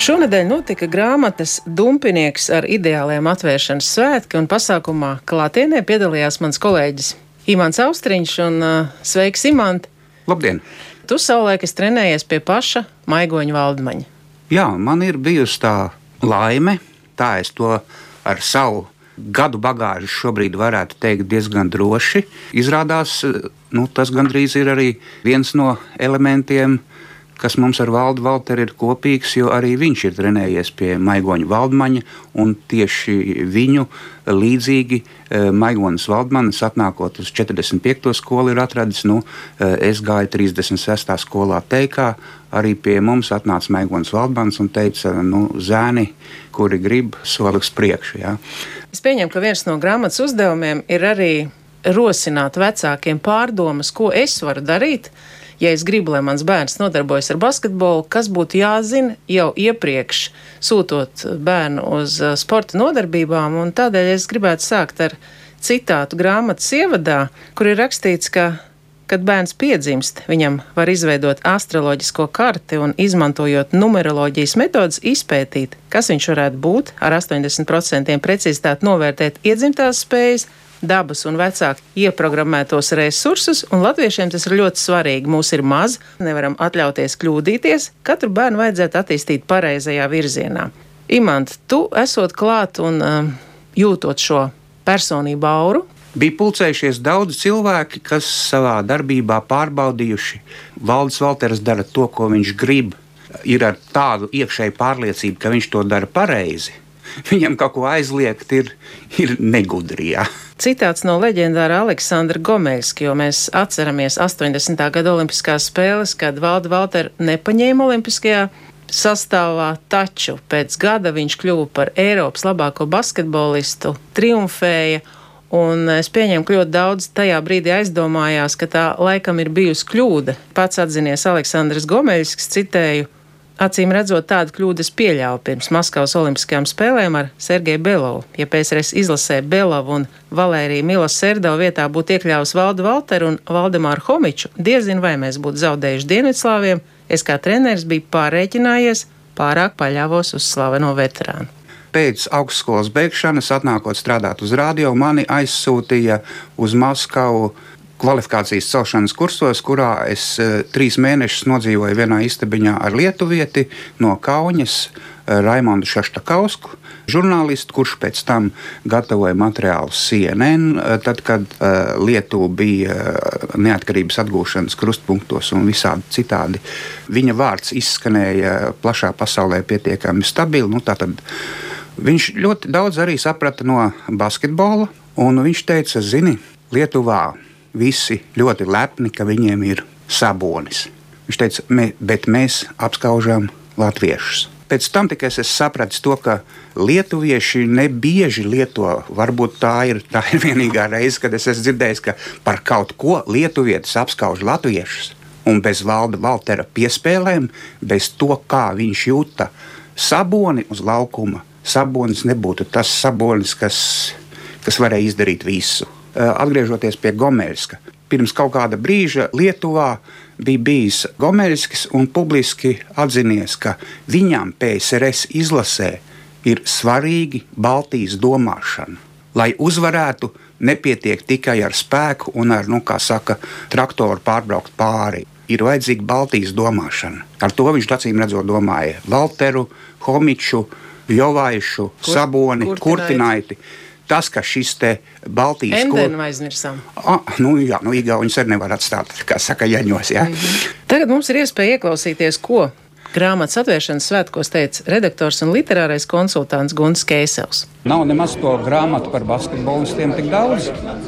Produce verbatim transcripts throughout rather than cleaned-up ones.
Šonedēļ notika grāmatas Dumpinieks ar ideāliem atvēršanas svētki, un pasākumā klātienē piedalījās mans kolēģis Imants Austriņš. Un, uh, sveiks, Imant! Labdien! Tu savulaik esi trenējies pie paša Maigoņa Valdmaņa. Jā, man ir bijusi tā laime, tā es to ar savu gadu bagāžu šobrīd varētu teikt diezgan droši. Izrādās, nu, tas gandrīz ir arī viens no elementiem, kas mums ar Valdu Valteru ir kopīgs, jo arī viņš ir trenējies pie Maigoņa Valdmaņa, un tieši viņu līdzīgi Maigonis Valdmanis, atnākot uz četrdesmit piekto skolu, ir atradis, nu, es gāju trīsdesmit sestā skolā Teikā, arī pie mums atnāca Maigonis Valdmanis un teica, nu, zēni, kuri grib, soli uz priekšu, jā. Es pieņemu, ka viens no grāmatas uzdevumiem ir arī rosināt vecākiem pārdomas, ko es varu darīt, ja es gribu, lai mans bērns nodarbojas ar basketbolu, kas būtu jāzina jau iepriekš, sūtot bērnu uz sporta nodarbībām, un tādēļ es gribētu sākt ar citātu grāmatas ievadā, kur ir rakstīts, ka, kad bērns piedzimst, viņam var izveidot astroloģisko karti un, izmantojot numeroloģijas metodas, izpētīt, kas viņš varētu būt, ar astoņdesmit procentiem precizitāti novērtēt iedzimtās spējas, dabas un vecāku ieprogrammētos resursus, un latviešiem tas ir ļoti svarīgi. Mūs ir maz, nevaram atļauties kļūdīties, katru bērnu vajadzētu attīstīt pareizajā virzienā. Imant, tu esot klāt un uh, jūtot šo personību auru? Bija pulcējušies daudz cilvēki, kas savā darbībā pārbaudījuši. Valdis Valters dara to, ko viņš grib. Ir ar tādu iekšēju pārliecību, ka viņš to dara pareizi. Viņam kaut ko aizliegt ir, ir negudri, jā. Citāts no leģendāra Aleksandra Gomeļska, jo mēs atceramies astoņdesmitā gada olimpiskās spēles, kad Valdu Valteru nepaņēma olimpiskajā sastāvā, taču pēc gada viņš kļuva par Eiropas labāko basketbolistu, triumfēja, un es pieņemu, ka ļoti daudz tajā brīdī aizdomājās, ka tā laikam ir bijusi kļūda. Pats atzinies Aleksandrs Gomeļsks, citēju, acīm redzot, tādu kļūdu es pieļāvu pirms Maskavas olimpiskajām spēlēm ar Sergeju Belovu. Ja P S R S izlasē Belovu un Valēriju Miloserdovu vietā būtu iekļāvis Valdu Valteru un Valdemāru Homiču, diezin vai mēs būtu zaudējuši Dienvidslāviem, es kā treneris biju pārreķinājies, pārāk paļāvos uz slaveno veterānu. Pēc augstskolas beigšanas, atnākot strādāt uz radio, mani aizsūtīja uz Maskavu kvalifikācijas celšanas kursos, kurā es e, trīs mēnešus nodzīvoju vienā istabiņā ar lietuvieti no Kauņas, e, Raimondu Šaštakausku, žurnālistu, kurš pēc tam gatavoja materiālus C N N, e, tad, kad e, Lietuva bija e, neatkarības atgūšanas krustpunktos un visādi citādi. Viņa vārds izskanēja plašā pasaulē pietiekami stabili, nu tātad viņš ļoti daudz arī saprata no basketbola, un viņš teica, zini, Lietuvā visi ļoti lepni, ka viņiem ir Sabonis. Viņš teica, mē, bet mēs apskaužam latviešus. Pēc tam tikai es sapratu to, ka lietuvieši nebieži lieto, varbūt tā ir, tā ir vienīgā reize, kad es esmu dzirdējis, ka par kaut ko lietuvietis apskauž latviešus. Un bez Valda Valtera piespēlēm, bez to, kā viņš jūta Saboni uz laukuma, Sabonis nebūtu tas Sabonis, kas, kas varēja izdarīt visu. Atgriežoties pie Gomeļska, pirms kaut kāda brīža Lietuvā bija bijis Gomeļskis un publiski atzinies, ka viņam P S R S izlasē ir svarīgi Baltijas domāšana. Lai uzvarētu, nepietiek tikai ar spēku un ar, nu, kā saka, traktoru pārbraukt pāri. Ir vajadzīga Baltijas domāšana. Ar to viņš acīm redzot domāja Valteru, Homiču, Jovaišu, Kur, Saboni, Kurtinaiti. Kurtinaiti. Tas, ka šis te Baltijas... Endenu aizmirsām. Ah, nu jā, nu Igauņus arī nevar atstāt, kā saka Jaņos, jā. Mm-hmm. Tagad mums ir iespēja ieklausīties, ko grāmatas atvēršanas svētkos teica redaktors un literārais konsultants Gunts Keisels. Nav nemaz to grāmatu par basketbolistiem tik daudz.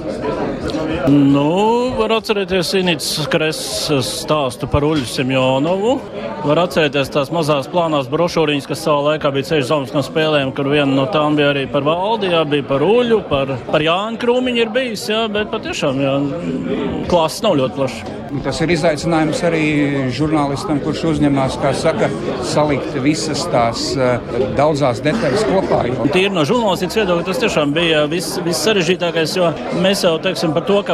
Nu, var atcerēties Inītas Kresas stāstu par Uļu Semjonovu. Var atcerēties tās mazās plānās brošūriņas, kas savā laikā bija ceļš zaumas no spēlēm, kur viena no tām bija arī par Valdi, jā, bija par Uļu, par, par Jānu Krūmiņu ir bijis, jā, bet patiešām, jā, klāsts nav ļoti plašs. Tas ir izaicinājums arī žurnālistam, kurš uzņemās, kā saka, salikt visas tās uh, daudzās detaļas kopā. Jo... Tīri no žurnālistikas viedokļa tas tiešām bija viss, viss sarežģītākais, jo mēs jau teiksim par to, ka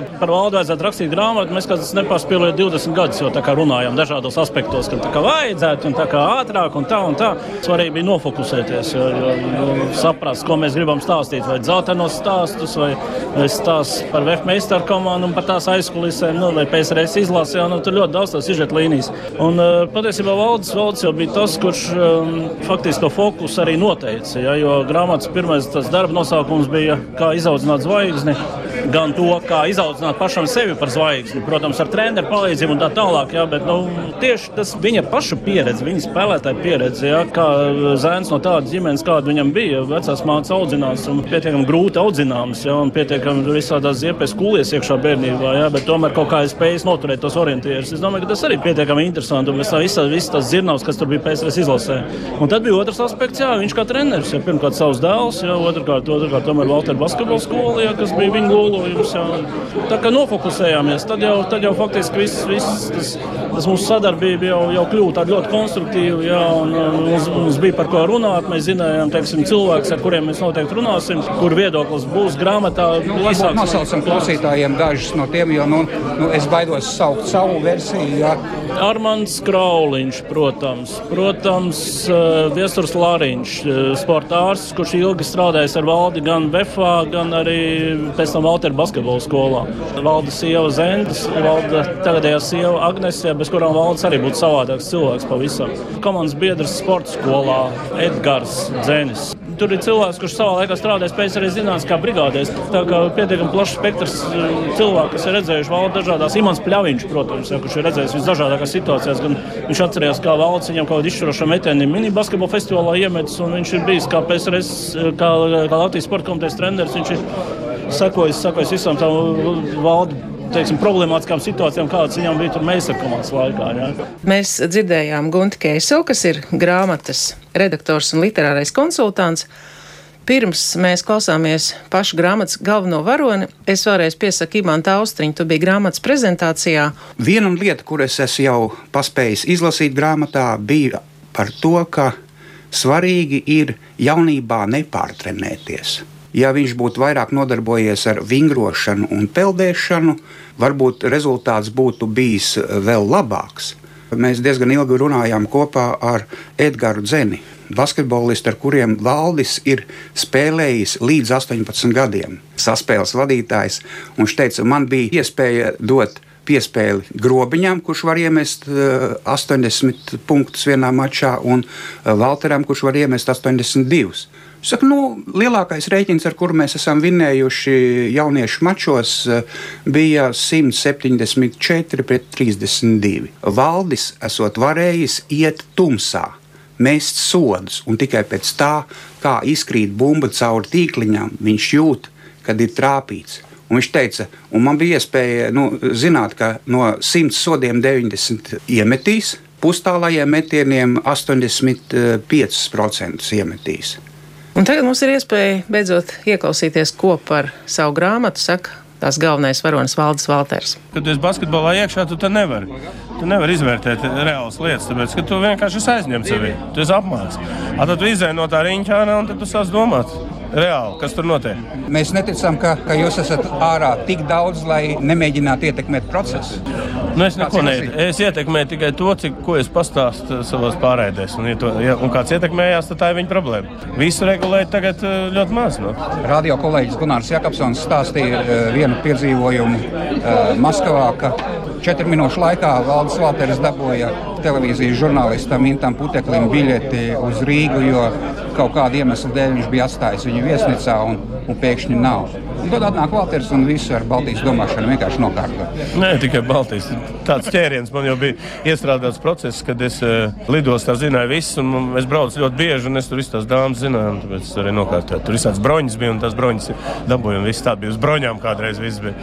ka par valdi vajadzētu rakstīt grāmatu, mēs kāds nepārspēlējot divdesmit gadus, jo tā kā runājam dažādos aspektos, ka tā kā vajadzētu un tā kā ātrāk un tā un tā. Svarīgi bija nofokusēties, jo, jo, jo saprast, ko mēs gribam stāstīt, vai dzeltenos stāstus, vai, vai stāsts par V F meistaru komandu un par tās aizkulisēm, nu, vai P S R S izlasē, nu, tur ļoti daudz tās sižeta līnijas. Un patiesībā valdes, valdes jau bija tas, kurš um, faktiski to fokusu arī noteica, ja, jo grāmatas pirmais tas darba nosaukums bija kā izaudzināt zvaigzni, gan to, kā izaudzināt pašam sevi par zvaigzni, protams, ar treneru palīdzību un tā tālāk, jā, bet, nu, tieši tas viņa paša pieredze, viņa spēlētāja pieredze, jā, kā zēns no tādas ģimenes, kāda viņam bija, vecās mātes audzinās un pietiekami grūti audzināmas, jā, un pietiekami visādās ziepēs kūlies iekšā bērnībā, jā, bet tomēr kaut kā ir spējas noturēt tos orientierus. Es domāju, ka tas arī pietiekami interesanti, un visas vis tās zirnavas, kas tur bija P S R S izlasē. Un tad bija otrs aspekts, jā, viņš kā treneris, jā, pirmkārt savus dēls, jā, otrkārt, otrkārt tomēr Valtera basketbola skola, jā, kas bija viņa lūlojums, jā. Tā kā nofokusējāmies, tad jau, tad jau faktiski viss, viss tas, tas mūsu sadarbība jau, jau kļūta tāda ļoti konstruktīva, jā, un, un mums, mums bija par ko runāt, mēs zinājām, teiksim, cilvēks, ar kuriem mēs noteikti runāsim, kur viedoklis būs grāmatā. Varbūt nosaucam klausītājiem dažus no tiem, jo, nu, nu es baidos saukt savu versiju, jā. Armands Krauliņš, protams, protams, Viesturs Lāriņš, sportārs, kurš ilgi strādājis ar Valdi gan V F A, gan arī pēc tam Valtera basketbola skolā. Valda sieva Zendes, Valda tagadējā sieva Agnesija, bez kurām Valdes arī būtu savādāks cilvēks pavisam. Komandas biedrs sporta skolā Edgars Dzenis. Tur ir cilvēks, kurš savā laikā strādājis pēc arī zināms kā brigādēs. Tā kā pietiekami plašs spektrs cilvēku, kas ir redzējuši Valdi dažādās. Imants Pļaviņš, protams, ja, kurš ir redzējis visdažādākās situācijās. Gan viņš atcerējās, kā Valds viņam kaut kādu izšķirošo metienu mini basketbola festivālā iemetis, un viņš ir bijis kā P S R S, kā, kā Latvijas sporta komitejas treneris. Viņš ir sekojis, sekojis visām tām Valdi, teiksim, problemātiskām situācijām, kādas viņam bija tur meistarkomandas laikā. Jā. Mēs dzirdējām Gunti Keiso, kas ir grāmatas redaktors un literārais konsultants. Pirms mēs klausāmies pašu grāmatas galveno varoni, es vēlreiz piesaku Imantu Austriņu, tu biji grāmatas prezentācijā. Viena lieta, kur es esmu jau paspējis izlasīt grāmatā, bija par to, ka svarīgi ir jaunībā nepārtrenēties. Ja viņš būtu vairāk nodarbojies ar vingrošanu un peldēšanu, varbūt rezultāts būtu bijis vēl labāks. Mēs diezgan ilgi runājām kopā ar Edgaru Dzeni, basketbolistu, ar kuriem Valdis ir spēlējis līdz astoņpadsmit gadiem. Saspēles vadītājs, un viņš teica, man bija iespēja dot piespēli Grobiņam, kurš var iemest astoņdesmit punktus vienā mačā, un Valteram, kurš var iemest astoņdesmit divus. Saka, nu, lielākais rēķins, ar kuru mēs esam vinnējuši jauniešu mačos, bija simt septiņdesmit četri pret trīsdesmit divi. Valdis esot varējis iet tumsā, mest sodus, un tikai pēc tā, kā izkrīt bumba cauri tīkliņām, viņš jūt, kad ir trāpīts. Un viņš teica, un man bija iespēja nu, zināt, ka no simts sodiem deviņdesmit iemetīs, pustālajiem metieniem astoņdesmit pieci procenti iemetīs. Un tagad mums ir iespēja beidzot ieklausīties, ko par savu grāmatu saka tās galvenais varonis Valdis Valters. Kad tu esi basketbolā iekšā, tu te nevari. Tu nevari izvērtēt reālas lietas, tāpēc, ka tu vienkārši esi aizņemts sevi. Tu esi apmāks. A, tad tu izēj no tā riņķā, un tad tu sāc domāt reāli, kas tur notiek. Mēs neticam, ka, ka jūs esat ārā tik daudz, lai nemēģinātu ietekmēt procesu. Nu, es neko neietekmēju. Es ietekmēju tikai to, cik, ko es pastāstu savos pārēdēs. Un, ja to, ja, un kāds ietekmējās, tad tā ir viņa problēma. Visu regulēt tagad ļoti maz. No? Radio kolēģis Gunārs Jakobsons stāstīja vienu piedzīvojumu uh, Maskavā, ka četru minūšu laikā Valdis Valters dabūja televīzijas žurnālistam Intam Puteklim biļeti uz Rīgu, jo kaut kādu iemeslu dēļ viņš bija atstājis viņu viesnīcā un, un pēkšņi nav. Un tad atnāk Valters un visu ar Baltijas domāšanu vienkārši nokārto. Nē, tikai Baltijas. Tāds ķēriens man jau bija iestrādāts process, kad es uh, lidostā zināju visus, un es braucu ļoti bieži, un es tur visu tās dāmas zināju, tāpēc es arī nokārtoju. Tur visāds broņas bija, un tās broņas dabūju, un viss tā bija uz broņām kādreiz viss bija.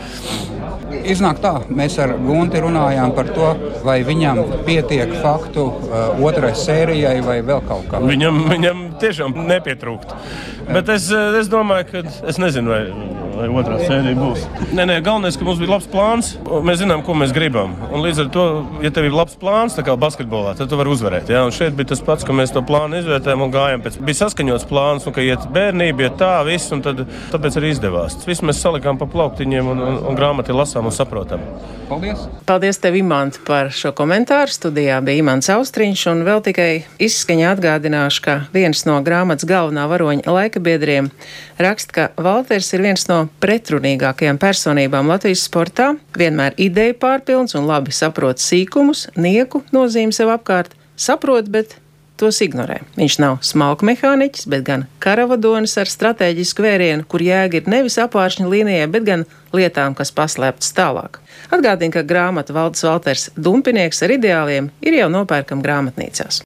Iznāk tā, mēs ar Gunti runājām par to, vai viņam pietiek faktu uh, otrai sērijai vai vēl kaut kā. Viņam, viņam tiešām nepietrūkt. Bet es, es domāju, ka es nezinu, vai, vai otrā sērija būs. Nē, nē, galvenais, ka mums bija labs plāns. Mēs zinām, ko mēs gribam. Un līdz ar to, ja tev ir labs plāns, tā kā basketbolā, tad tu vari uzvarēt. Ja? Un šeit bija tas pats, ka mēs to plānu izvērtējām un gājām pēc. Bija saskaņots plāns, un ka iet bērnība, iet tā, viss, un tad, tāpēc arī izdevās. Viss mēs salikām pa plauktiņiem un, un, un grāmati lasām un saprotam. Paldies! Paldies tev, Imants, par šo komentāru. Studijā bija Imants Austriņš, un vēl tikai izskaņā atgādināšu, ka viens no grāmatas galvenā varoņa laikabiedriem raksta, ka Valters ir viens no pretrunīgākajām personībām Latvijas sportā, vienmēr ideju pārpilns un labi saprot sīkumus, nieku nozīmi sev apkārt, saprot, bet tos ignorē. Viņš nav smalku mehāniķis, bet gan karavadonis ar stratēģisku vērienu, kur jēga ir nevis apvāršņa līnijai, bet gan lietām, kas paslēptas tālāk. Atgādina, ka grāmata Valdis Valters Dumpinieks ar ideāliem ir jau nopērkam grāmatnīcās.